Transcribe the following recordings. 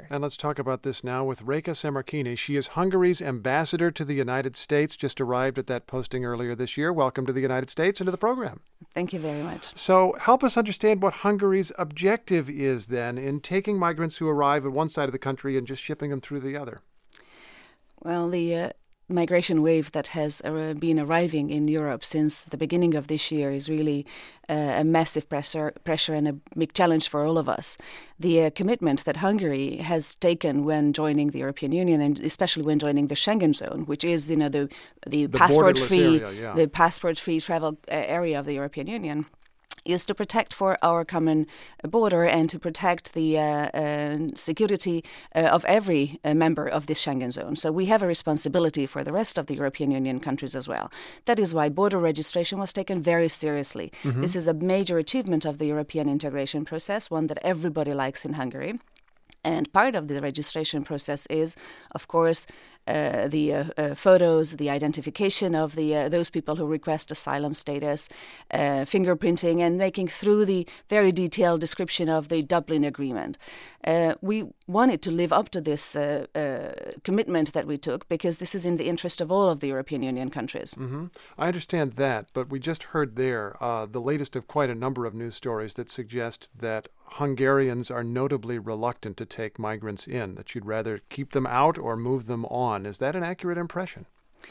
And let's talk about this now with Reka Semerkini. She is Hungary's ambassador to the United States, just arrived at that posting earlier this year. Welcome to the United States and to the program. Thank you very much. So help us understand what Hungary's objective is then in taking migrants who arrive at one side of the country and just shipping them through the other. Well, the migration wave that has been arriving in Europe since the beginning of this year is really a massive pressure and a big challenge for all of us. The commitment that Hungary has taken when joining the European Union, and especially when joining the Schengen zone, which is the passport-free the passport-free travel area of the European Union, is to protect for our common border and to protect the security of every member of this Schengen zone. So we have a responsibility for the rest of the European Union countries as well. That is why border registration was taken very seriously. Mm-hmm. This is a major achievement of the European integration process, one that everybody likes in Hungary. And part of the registration process is, of course, the photos, the identification of those people who request asylum status, fingerprinting, and making through the very detailed description of the Dublin Agreement. We wanted to live up to this commitment that we took because this is in the interest of all of the European Union countries. Mm-hmm. I understand that, but we just heard there the latest of quite a number of news stories that suggest that Hungarians are notably reluctant to take migrants in, that you'd rather keep them out or move them on. Is that an accurate impression?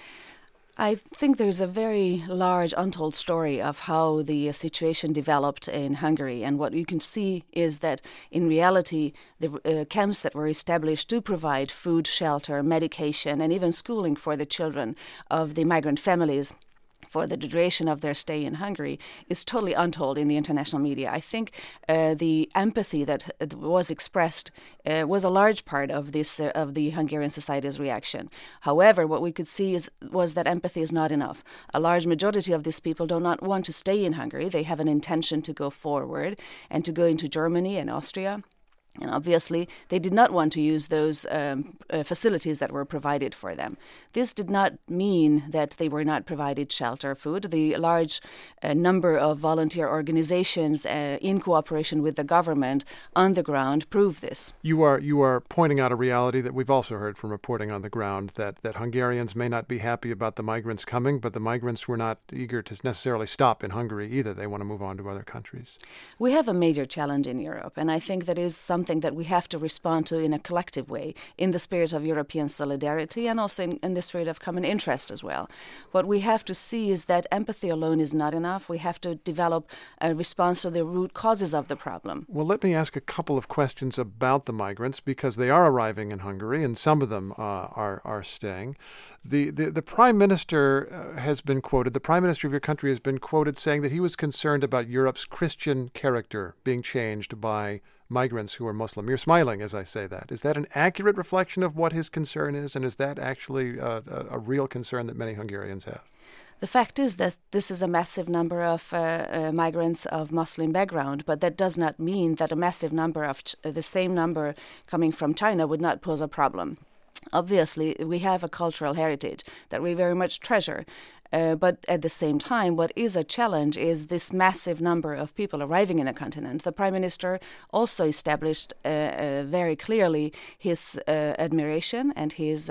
I think there's a very large untold story of how the situation developed in Hungary. And what you can see is that in reality, the camps that were established to provide food, shelter, medication, and even schooling for the children of the migrant families for the duration of their stay in Hungary is totally untold in the international media. I think the empathy that was expressed was a large part of this of the Hungarian society's reaction. However, what we could see was that empathy is not enough. A large majority of these people do not want to stay in Hungary. They have an intention to go forward and to go into Germany and Austria. And obviously, they did not want to use those facilities that were provided for them. This did not mean that they were not provided shelter, food. The large number of volunteer organizations in cooperation with the government on the ground prove this. You are pointing out a reality that we've also heard from reporting on the ground, that Hungarians may not be happy about the migrants coming, but the migrants were not eager to necessarily stop in Hungary either. They want to move on to other countries. We have a major challenge in Europe, and I think that is something that we have to respond to in a collective way, in the spirit of European solidarity and also in the spirit of common interest as well. What we have to see is that empathy alone is not enough. We have to develop a response to the root causes of the problem. Well, let me ask a couple of questions about the migrants, because they are arriving in Hungary and some of them are staying. The Prime Minister has been quoted, the Prime Minister of your country has been quoted saying that he was concerned about Europe's Christian character being changed by migrants who are Muslim. You're smiling as I say that. Is that an accurate reflection of what his concern is, and is that actually a real concern that many Hungarians have? The fact is that this is a massive number of migrants of Muslim background, but that does not mean that a massive number of the same number coming from China would not pose a problem. Obviously, we have a cultural heritage that we very much treasure. But at the same time, what is a challenge is this massive number of people arriving in the continent. The Prime Minister also established very clearly his admiration and his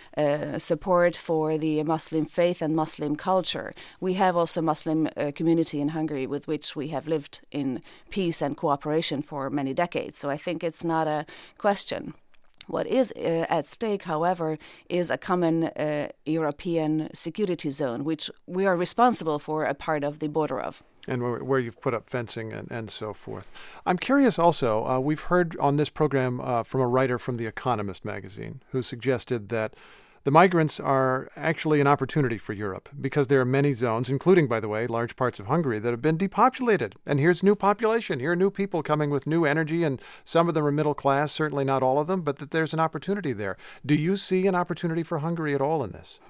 support for the Muslim faith and Muslim culture. We have also a Muslim community in Hungary with which we have lived in peace and cooperation for many decades. So I think it's not a question. What is at stake, however, is a common European security zone, which we are responsible for a part of the border of. And where you've put up fencing and so forth. I'm curious also, we've heard on this program from a writer from The Economist magazine who suggested that the migrants are actually an opportunity for Europe because there are many zones, including, by the way, large parts of Hungary that have been depopulated. And here's new population. Here are new people coming with new energy, and some of them are middle class, certainly not all of them, but that there's an opportunity there. Do you see an opportunity for Hungary at all in this?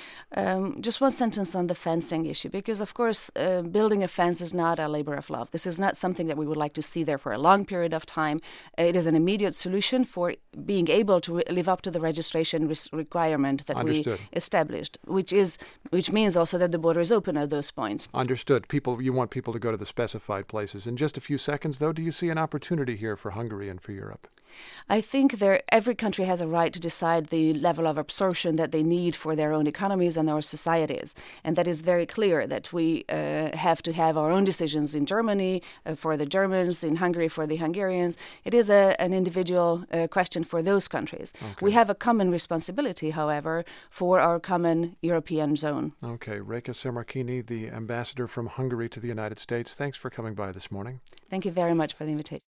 Just one sentence on the fencing issue, because, of course, building a fence is not a labor of love. This is not something that we would like to see there for a long period of time. It is an immediate solution for being able to live up to the registration requirement that Understood. we established, which is which means also that the border is open at those points. Understood. You want people to go to the specified places. In just a few seconds, though, do you see an opportunity here for Hungary and for Europe? I think every country has a right to decide the level of absorption that they need for their own economies and our societies. And that is very clear that we have to have our own decisions in Germany for the Germans, in Hungary for the Hungarians. It is an individual question for those countries. Okay. We have a common responsibility, however, for our common European zone. Okay. Reka Sermarkini, the ambassador from Hungary to the United States, thanks for coming by this morning. Thank you very much for the invitation.